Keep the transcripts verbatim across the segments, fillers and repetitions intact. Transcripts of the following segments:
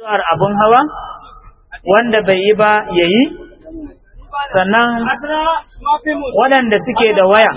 addu'ar abun hawa wanda bai yi ba yayi, sannan waɗanda suke da waya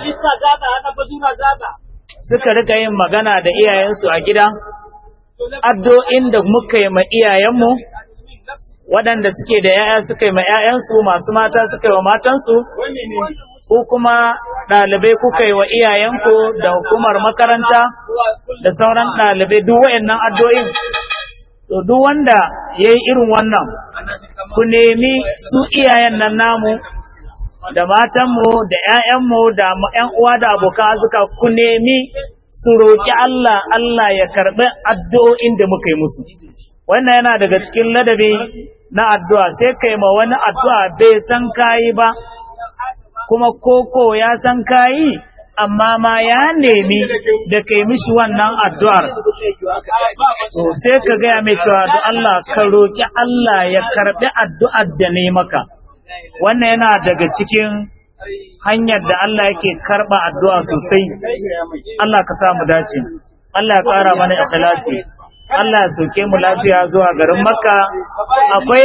suka rika yin magana da iyayensu a gida, addu'o'in da muka yi ma iyayenmu, waɗanda suke da ‘ya'ya suka yi ma ‘ya'yansu, masu mata suka yi wa matansu, ko kuma ɗalibai kuka yi wa iyayenku da hukumar makaranta da sauran ɗalibai, duk waɗannan addu'o'in. To, duk wanda ya yi irin wannan, ku nemi su iyayen nan namu, da matanmu, da ‘ya'yanmu, da ‘yan uwa da abokan arzika, ku nemi su roƙi Allah, Allah ya karɓi addu'o'in da muka yi musu. Wannan yana daga cikin ladabi na addu'a, sai kai ma wani addu'a bai san kayi ba, kuma koko ya san kayi, amma ma ya nemi da kai mishi wannan addu'ar. To, sai ka gaya mai cewa da Allah ka roƙi Allah ya karɓi addu'ar da ne maka. Wannan yana daga cikin hanyar da Allah yake karɓa addu'a sosai. Allah ka sa mu dace. Allah ya ƙara mana ikhlasi. Allah ya sauke mu lafiya zuwa garin Makka. Akwai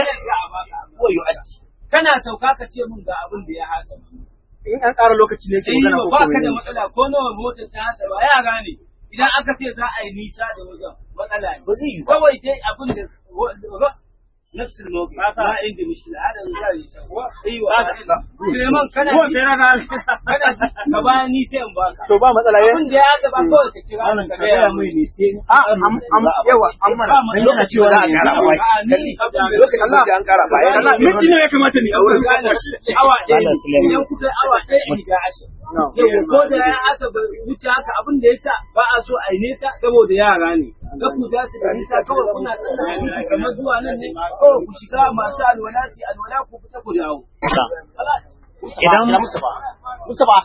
kana sauka ka ce mun ga abin da ya hasa. In an ƙara lokaci ne ke magana ko ba ka da matsala ko nawa motar ta hasa ba ya gane. Idan aka ce za a yi nisa da wajen matsala ne. Kawai dai abin da نفس الموقع ما عندي مشكله هذا الغالي ايوه سليمان كان كان كباني تيم باك to ba matsala yayin abin da ya ga ba kawai ka kira ka ga ya mai ne sai a amma yawa amma dan lokaci wanda aka kara ba lokaci Allah an kara ba Allah miji ne ya kamata ni aure awa ɗaya idan kuka awa ɗaya in ga ashi ko da ya asa wuce haka abin da yasa ba a so a yi nesa saboda yara ne ga ku za su da nisa kawai kuna tsaya kamar zuwa nan ne kawai ku shiga masu alwala su alwala ku fita ku dawo. Idan Mustafa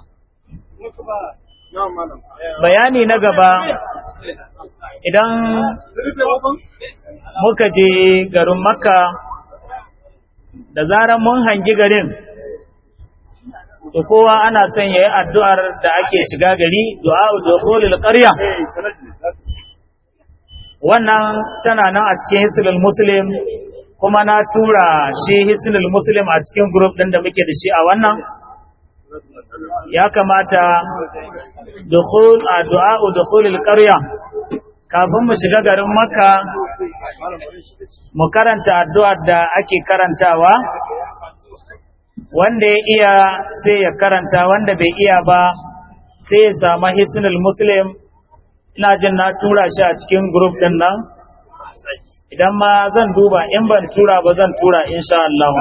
bayani na gaba, idan muka je garin Makka, da zarar mun hangi garin, to kowa ana son yayi addu'ar da ake shiga gari, du'a dukhulul qarya. Wannan tana nan a cikin Hisnul Muslim, kuma na tura shi Hisnul Muslim a cikin group din da muke da shi a wannan. Ya kamata dukhul addu'a dukhulul qarya, kafin mu shiga garin Makka mu karanta addu'ar da ake karantawa. Wanda ya iya sai ya karanta, wanda bai iya ba sai ya samu Hisnul Muslim. Ina jin na tura shi a cikin group din nan. Idan ma zan duba, in ban tura ba zan tura insha Allah.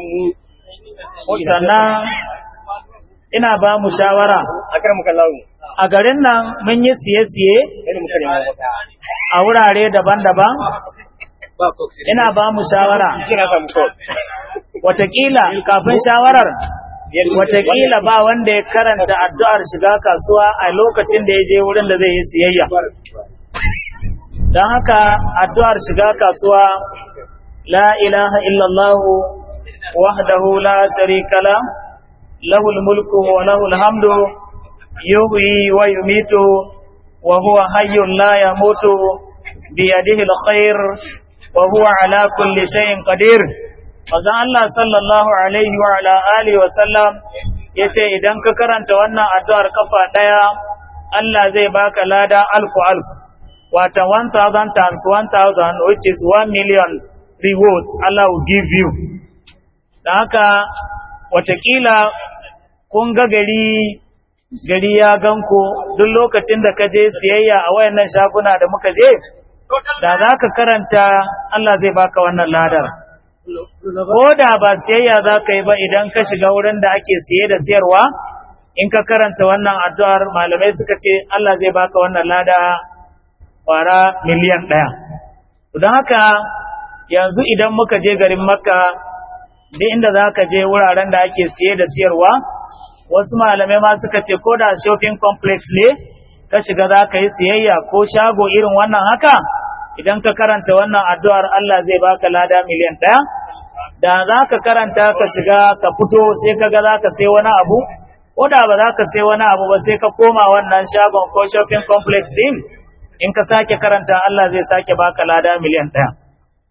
Sannan ina ba mu shawara a garin nan mun yi siye-siye a wurare daban-daban. Ina ba mu shawara watakila kafin shawarar watakila ba wanda ya karanta addu'ar shiga kasuwa a lokacin da ya je wurin da zai yi siyayya. Don haka addu'ar shiga kasuwa, la ilaha illallah wahdahu la sharika la, lahul mulku wa lahul hamdu, yuhyi wa yumitu, wa huwa hayyun la yamutu, biyadihi alkhair, wa huwa ala kulli shay'in qadir. Manzon Allah sallallahu alaihi wa ala alihi wa sallam yace idan ka karanta wannan addu'ar kafa daya, Allah zai baka lada alfu alf, wata one thousand times one thousand, which is one million rewards Allah will give you. Dan haka watakila kun ga gari gari ya ganku, duk lokacin da ka je siyayya a wayannan shaguna da muka je, da za ka karanta Allah zai baka wannan ladar. Ko da ba siyayya za ka yi ba, idan ka shiga wurin da ake siye da siyarwa, in ka karanta wannan addu'ar, malamai suka ce Allah zai baka wannan lada kwara miliyan ɗaya. Don haka yanzu idan muka je garin Makka, duk inda za ka je wuraren da ake siye da siyarwa, wasu malamai ma suka ce ko da shopping complex ne ka shiga za ka yi siyayya ko shago irin wannan haka, idan ka karanta wannan addu'ar Allah zai baka lada miliyan ɗaya. Da za ka karanta ka shiga ka fito sai ka ga za ka sai wani abu, ko da ba za ka sai wani abu ba sai ka koma wannan shagon ko shopping complex din, in ka sake karanta Allah zai sake baka lada miliyan ɗaya.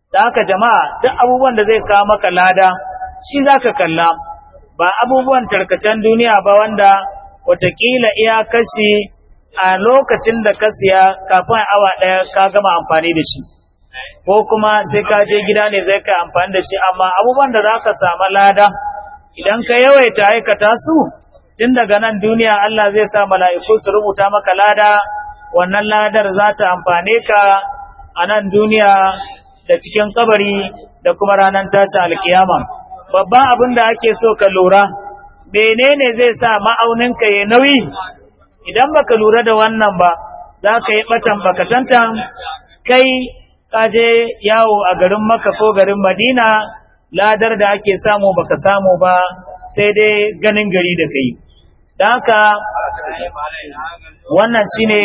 da haka jama'a duk abubuwan da zai kawo maka lada shi zaka kalla ba abubuwan tarkacen duniya ba wanda watakila iya kashi a lokacin da ka siya kafin awa ɗaya ka gama amfani da shi ko kuma sai ka je gida ne zai kai amfani da shi amma abubuwan da zaka samu lada idan ka yawaita aikata su tun daga nan duniya Allah zai sa mala'iku su rubuta maka lada wannan ladar za ta amfane ka a nan duniya da cikin kabari da kuma ranar tashi alkiyama babban abin da ake so ka lura menene zai sa ma'auninka ya nauyi idan baka lura da wannan ba za ka yi batan bakatantan kai kaje yawo a garin Makka ko garin Madina ladar da ake samu baka samu ba sai dai ganin gari da kai dan haka wannan shine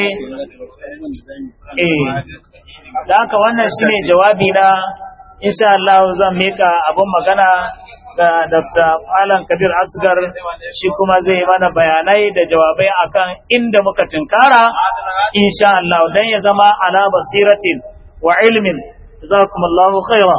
eh dan haka wannan shine jawabi na insha Allah zan mika abun magana da Doctor Alan Kabir Asgar shi kuma zai mana bayanai da jawabai akan inda muka tinkara insha Allah dan ya zama ala basiratin wa ilmin jazakumullahu khairan